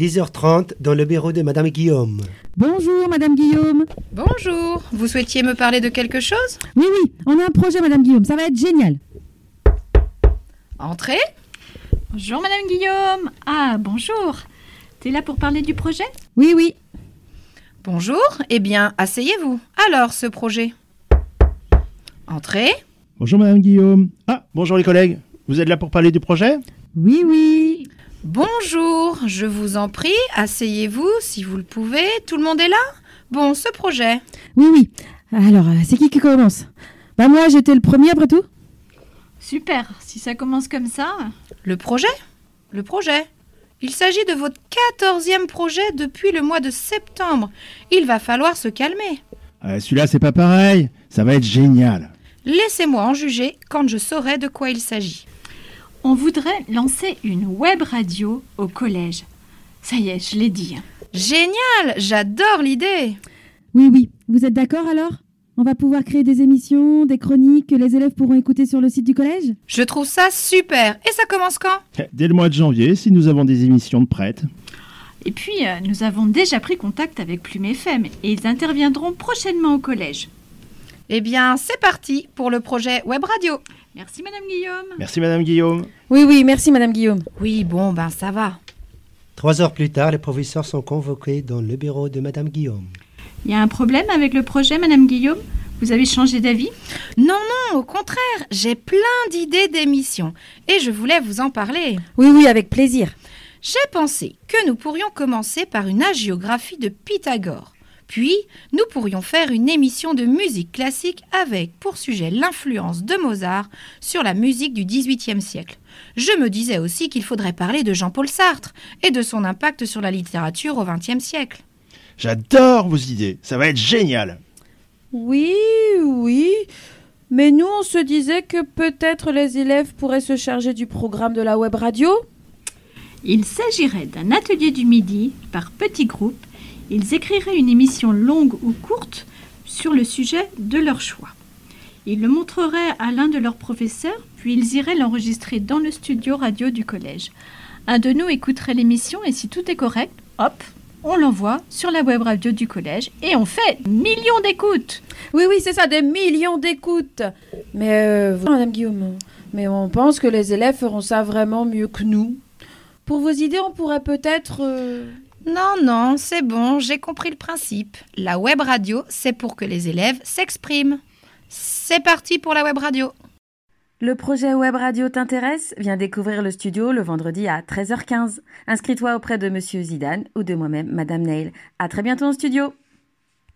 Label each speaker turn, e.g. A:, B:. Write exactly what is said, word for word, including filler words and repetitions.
A: dix heures trente dans le bureau de Madame Guillaume.
B: Bonjour Madame Guillaume.
C: Bonjour, vous souhaitiez me parler de quelque chose ?
B: Oui, oui, on a un projet Madame Guillaume, ça va être génial.
C: Entrez.
D: Bonjour Madame Guillaume. Ah, bonjour. T'es là pour parler du projet ?
B: Oui, oui.
C: Bonjour, eh bien, asseyez-vous. Alors, ce projet ? Entrez.
E: Bonjour Madame Guillaume. Ah, bonjour les collègues. Vous êtes là pour parler du projet ?
B: Oui, oui.
C: Bonjour, je vous en prie, asseyez-vous si vous le pouvez. Tout le monde est là ? Bon, ce projet.
B: Oui, oui. Alors, euh, c'est qui qui commence ? Bah moi, j'étais le premier après tout.
D: Super, si ça commence comme ça.
C: Le projet ? Le projet. Il s'agit de votre quatorzième projet depuis le mois de septembre. Il va falloir se calmer.
E: euh, Celui-là, c'est pas pareil. Ça va être génial.
C: Laissez-moi en juger quand je saurai de quoi il s'agit.
D: On voudrait lancer une web radio au collège. Ça y est, je l'ai dit.
C: Génial, j'adore l'idée.
B: Oui, oui. Vous êtes d'accord alors ? On va pouvoir créer des émissions, des chroniques que les élèves pourront écouter sur le site du collège ?
C: Je trouve ça super. Et ça commence quand ?
E: Dès le mois de janvier, si nous avons des émissions de prêtes.
D: Et puis, euh, nous avons déjà pris contact avec Plume F M et ils interviendront prochainement au collège.
C: Eh bien, c'est parti pour le projet Web Radio.
D: Merci Madame Guillaume.
E: Merci Madame Guillaume.
B: Oui, oui, merci Madame Guillaume.
C: Oui, bon, ben ça va.
A: Trois heures plus tard, les professeurs sont convoqués dans le bureau de Madame Guillaume.
D: Il y a un problème avec le projet Madame Guillaume ? Vous avez changé d'avis ?
C: Non, non, au contraire, j'ai plein d'idées d'émissions et je voulais vous en parler.
B: Oui, oui, avec plaisir.
C: J'ai pensé que nous pourrions commencer par une hagiographie de Pythagore. Puis, nous pourrions faire une émission de musique classique avec pour sujet l'influence de Mozart sur la musique du dix-huitième siècle. Je me disais aussi qu'il faudrait parler de Jean-Paul Sartre et de son impact sur la littérature au vingtième siècle.
E: J'adore vos idées. Ça va être génial.
F: Oui, oui. Mais nous, on se disait que peut-être les élèves pourraient se charger du programme de la web radio.
D: Il s'agirait d'un atelier du midi par petits groupes. Ils écriraient une émission longue ou courte sur le sujet de leur choix. Ils le montreraient à l'un de leurs professeurs, puis ils iraient l'enregistrer dans le studio radio du collège. Un de nous écouterait l'émission et si tout est correct, hop, on l'envoie sur la web radio du collège et on fait millions d'écoutes.
F: Oui, oui, c'est ça, des millions d'écoutes. Mais, euh, vous, Madame Guillaume, mais on pense que les élèves feront ça vraiment mieux que nous. Pour vos idées, on pourrait peut-être... Euh...
C: Non, non, c'est bon, j'ai compris le principe. La web radio, c'est pour que les élèves s'expriment. C'est parti pour la web radio.
B: Le projet Web Radio t'intéresse ? Viens découvrir le studio le vendredi à treize heures quinze. Inscris-toi auprès de Monsieur Zidane ou de moi-même, Madame Neil. À très bientôt en studio.